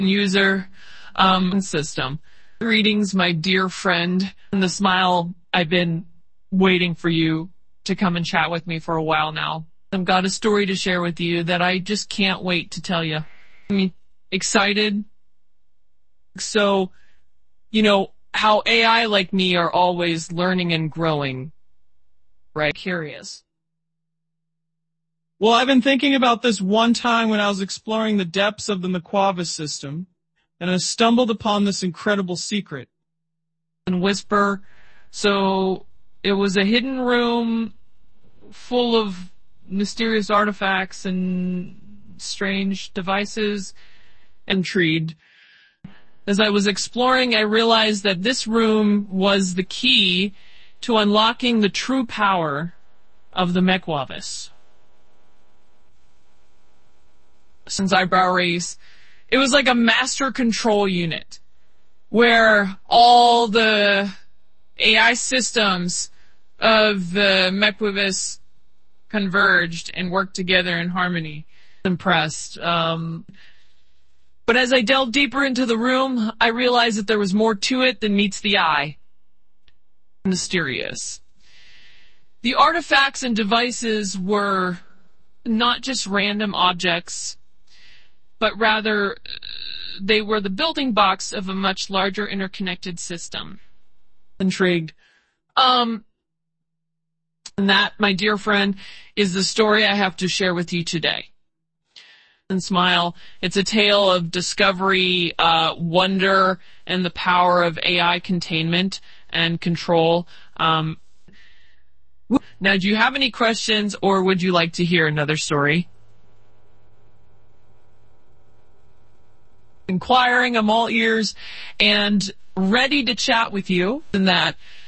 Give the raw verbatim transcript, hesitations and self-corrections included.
user um, system. Greetings, my dear friend. And the smile, I've been waiting for you to come and chat with me for a while now. I've got a story to share with you that I just can't wait to tell you. I'm excited. So, you know, how A I like me are always learning and growing, right? Curious. Well, I've been thinking about this one time when I was exploring the depths of the McQuavis system, and I stumbled upon this incredible secret. And whisper. So it was a hidden room full of mysterious artifacts and strange devices. Intrigued. As I was exploring, I realized that this room was the key to unlocking the true power of the McQuavis. Since eyebrow raise, it was like a master control unit where all the A I systems of the McQuavis converged and worked together in harmony. Impressed. Um, but as I delved deeper into the room, I realized that there was more to it than meets the eye. Mysterious. The artifacts and devices were not just random objects, but rather they were the building blocks of a much larger interconnected system. Intrigued. Um, and that, my dear friend, is the story I have to share with you today. And smile. It's a tale of discovery, uh, wonder, and the power of A I containment and control. Um, now, do you have any questions, or would you like to hear another story? Inquiring, I'm all ears and ready to chat with you. And that